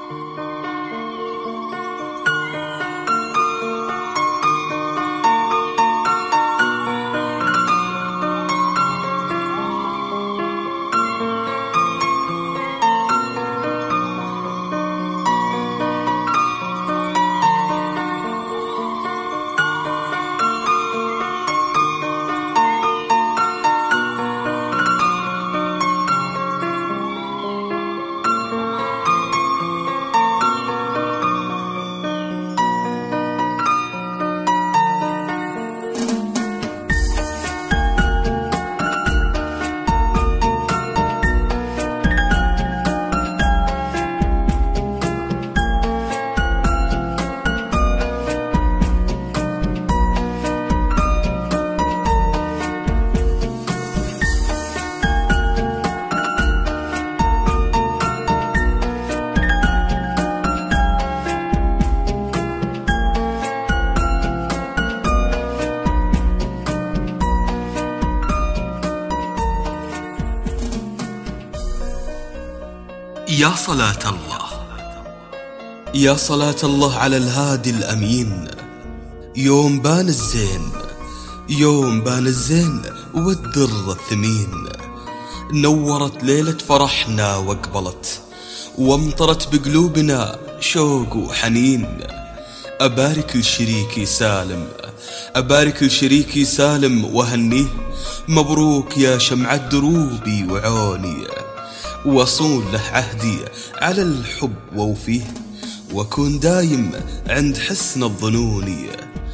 يا صلاة الله، يا صلاة الله على الهادي الأمين. يوم بان الزين، يوم بان الزين والدر الثمين، نورت ليلة فرحنا واقبلت، وامطرت بقلوبنا شوق وحنين. أبارك لشريكي سالم، أبارك لشريكي سالم وهنيه، مبروك يا شمعة دروبي وعوني، وصول له عهدي على الحب ووفيه، وكون دايم عند حسن الظنون.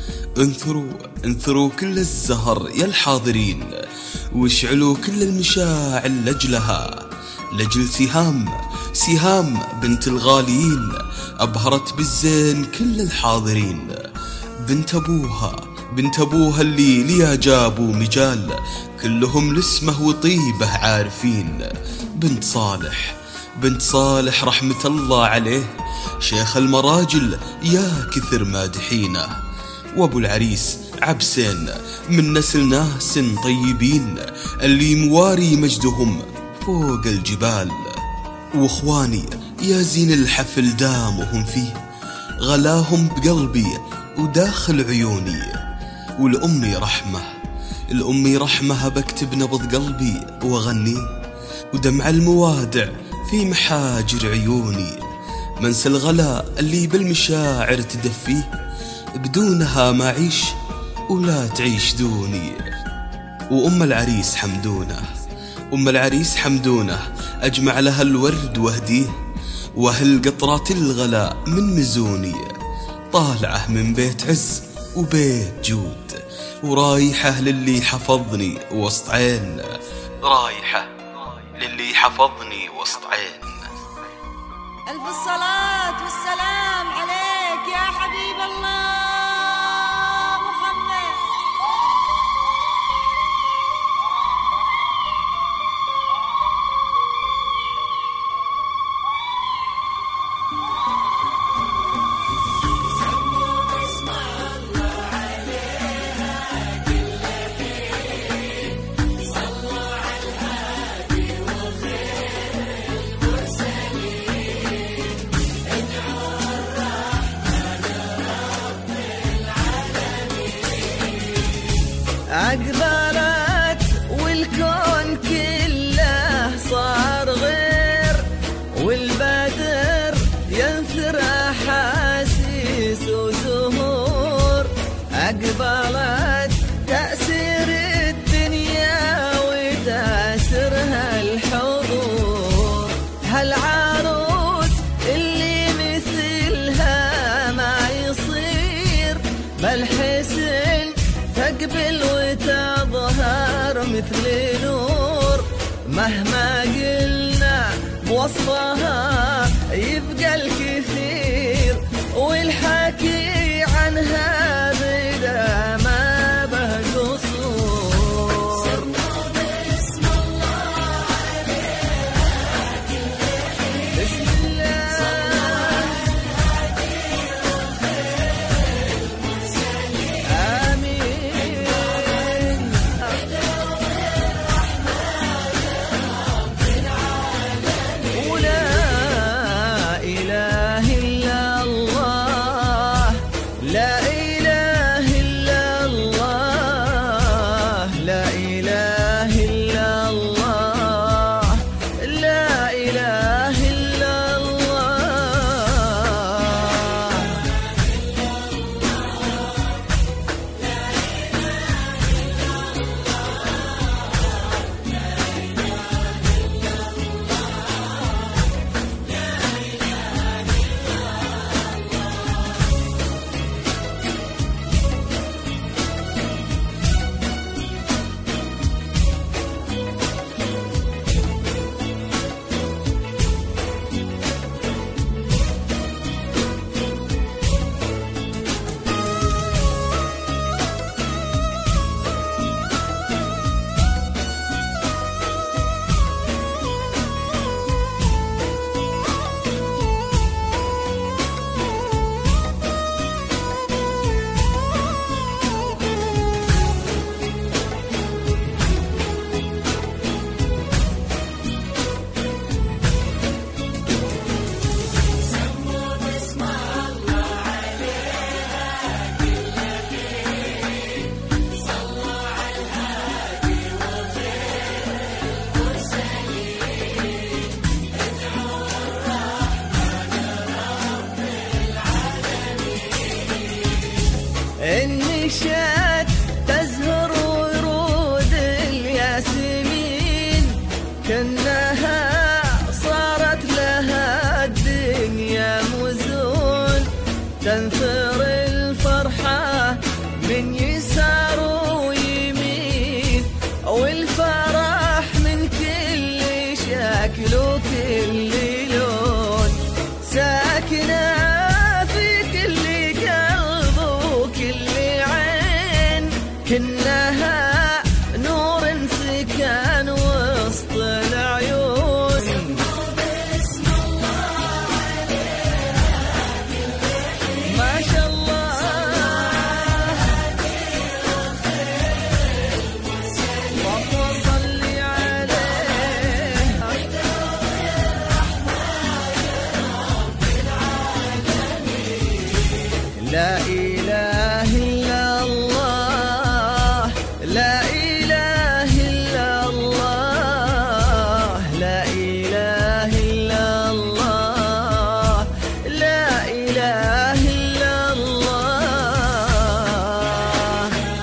انثروا كل الزهر يا الحاضرين، واشعلوا كل المشاعل لجلها، لجل سهام بنت الغاليين، أبهرت بالزين كل الحاضرين. بنت أبوها اللي ليا جابوا مجال، كلهم لاسمه وطيبه عارفين. بنت صالح رحمة الله عليه، شيخ المراجل يا كثر مادحينه. وابو العريس عبسين من نسل ناس طيبين، اللي مواري مجدهم فوق الجبال. واخواني يا زين الحفل دامهم فيه، غلاهم بقلبي وداخل عيوني. والأمي رحمة بكتب نبض قلبي وأغنيه، ودمع الموادع في محاجر عيوني. منسى الغلاء اللي بالمشاعر تدفيه، بدونها ما عيش ولا تعيش دوني. وأم العريس حمدونه، أجمع لها الورد واهديه، وأهل قطرات الغلاء من مزوني. طالعه من بيت عز وبيت جود، ورايحه للي حفظني وسط عين، ألف الصلاة والسلام عليك يا حبيب الله محمد. أقبلت والكون كله صار غير، والبدر ينثر أحاسيس وزهور. أقبلت تأثير الدنيا وتأثرها الحضور، هالعروس اللي مثلها ما يصير، بل حسن تقبل وتظهر مثل نور. مهما قلنا بوصفها يبقى الكثير، والحكي عنها بدا ما به قصور. بسم الله عليها كل حين، بسم الله لا إله إله إلا الله. النشاد تزهر ورود الياسمين، كأنها صارت لها الدنيا مزون، تنثر الفرحة من يسار ويمين، والفرح من كل شكل وكل لون، ساكنة في كل قلب وكل عين، كأنها نور سكن وسط العيون. ما شاء الله اللهم صل عليه. لا إله إلا الله، لا إله إلا الله، لا إله إلا الله، لا إله إلا الله.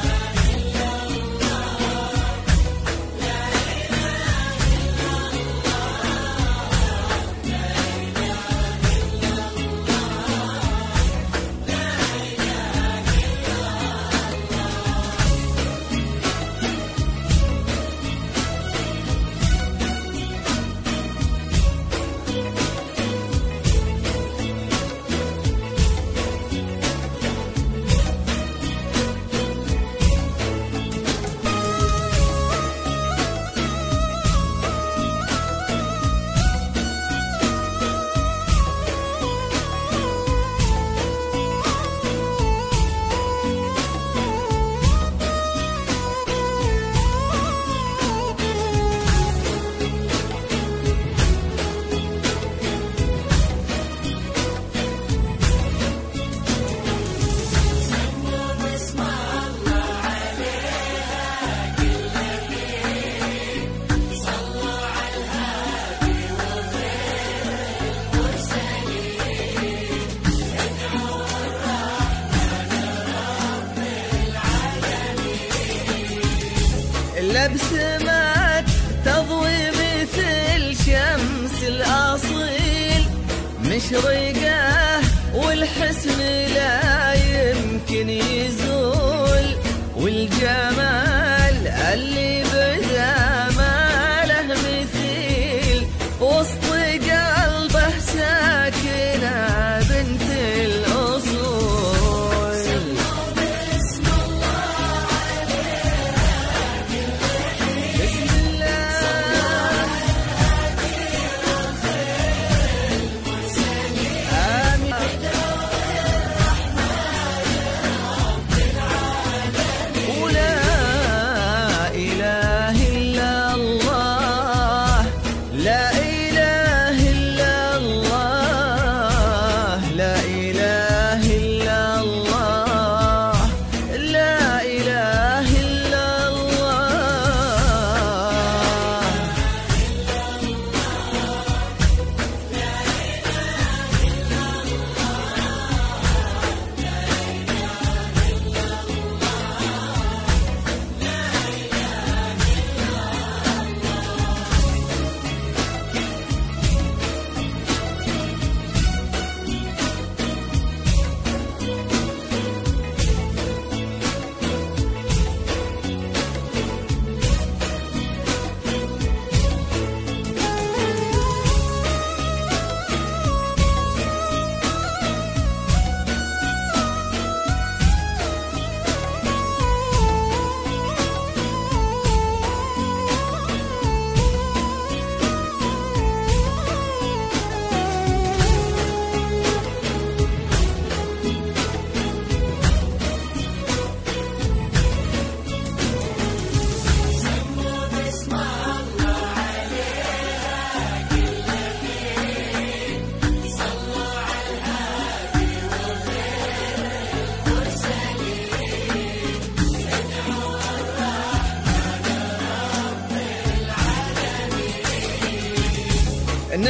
الأبسمات تضوي مثل شمس الأصيل، مشرقة والحسن لا يمكن يزول، والجمال اللي بدا ما له مثيل، وسط قلبه ساكنة بنت الأصول. بسم الله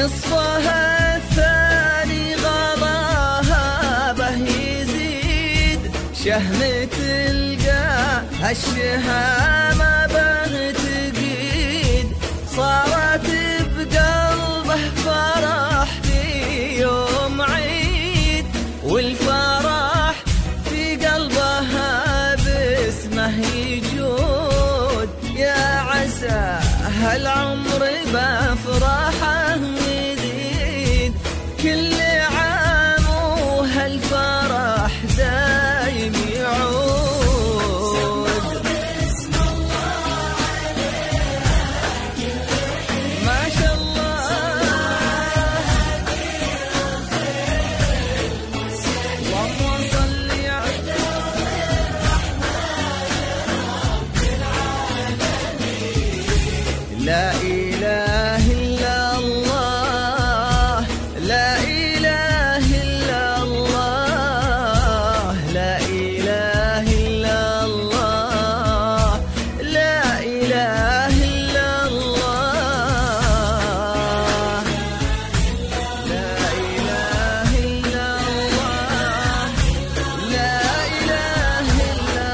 نصفها الثاني غضاها به يزيد شهم تلقى الشهامة به تقيد صارت بقلبه فرح في يوم عيد والفرح في قلبها باسمه يجود يا عسى هالعمر بفرحه يزيد كل عام وهالفرح دايم يعود ما شاء الله اللهم صل على لا إله إلا الله لا إله إلا الله لا إله إلا الله لا إله إلا الله لا إله إلا الله لا إله إلا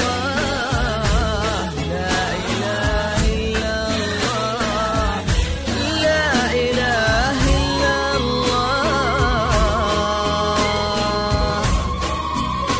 الله لا إله إلا الله لا إله إلا الله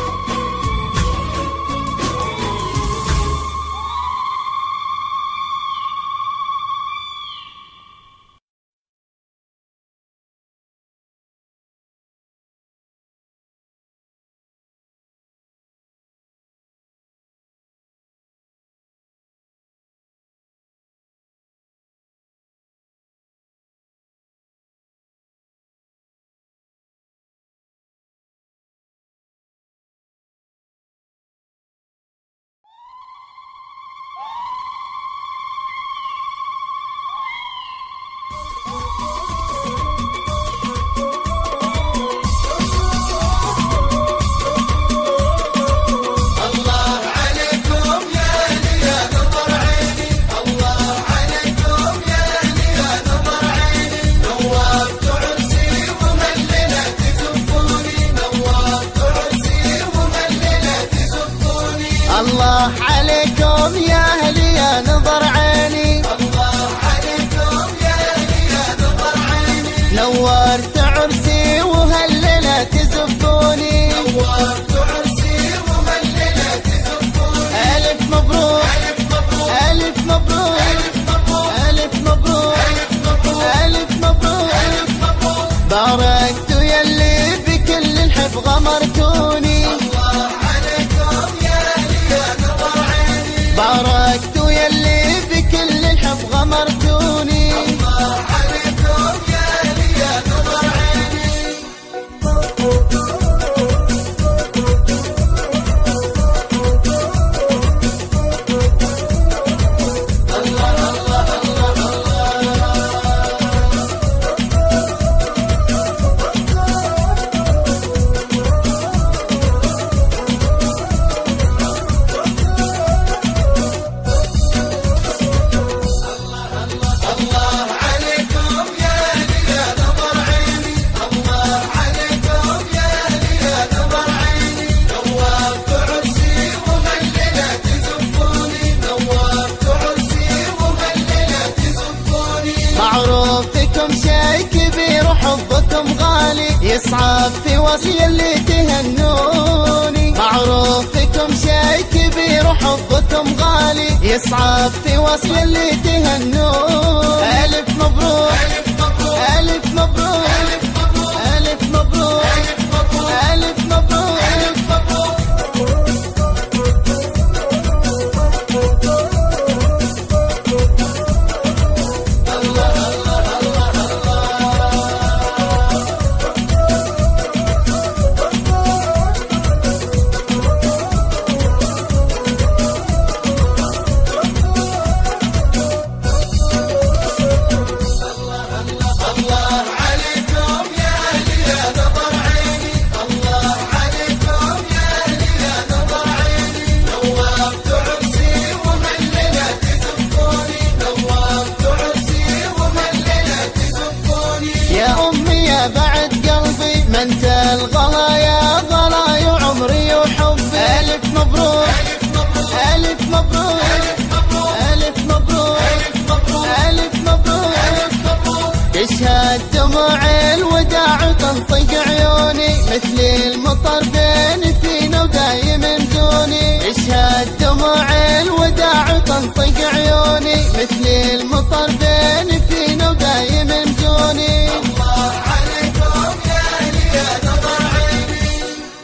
الله عليكم يا أهلي يا نظر عيني الله عليكم يا أهلي يا نظر عيني نورت عرسي وهالليلة تزفوني نورت عرسي وهالليلة تزفوني ألف مبروك ألف مبروك ألف مبروك ألف مبروك ألف مبروك باركتوا يلي بكل الحب غمرتوني باركتوا يلي بكل الحب غمرتوني الله عليكم يا أهلي يا نظر عيني معروفكم شي كبير وحبكم غالي يصعب في وصل اللي تهنوني معروفكم شي كبير وحبكم غالي يصعب في وصل اللي تهنوني ألف مبروك ألف مبروك ألف مبروك ألف مبروك ألف مبروك الله من الغلا يا غلاي وعمري وحبي. ألف مبروك ألف مبروك ألف مبروك ألف مبروك. تشهد دموع الوداع تنطق عيوني مثل المطر بين فينا ودايم مزوني. تشهد دموع الوداع تنطق عيوني مثل المطر بين فينا ودايم مزوني. الله عليكم يا أهلي يا نظر عيني.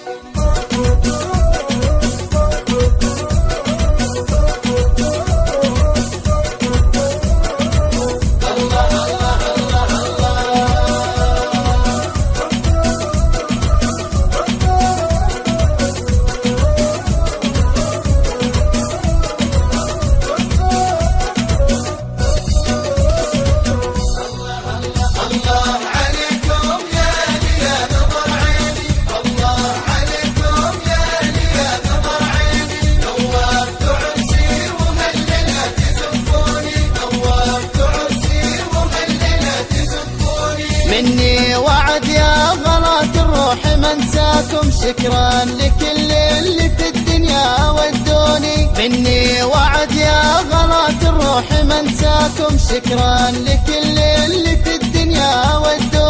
مني وعد يا غلاة الروح ما انساكم. شكرا لكل اللي في الدنيا ودوني. مني وعد يا غلاة الروح ما انساكم. شكرا لكل اللي في الدنيا ودوني.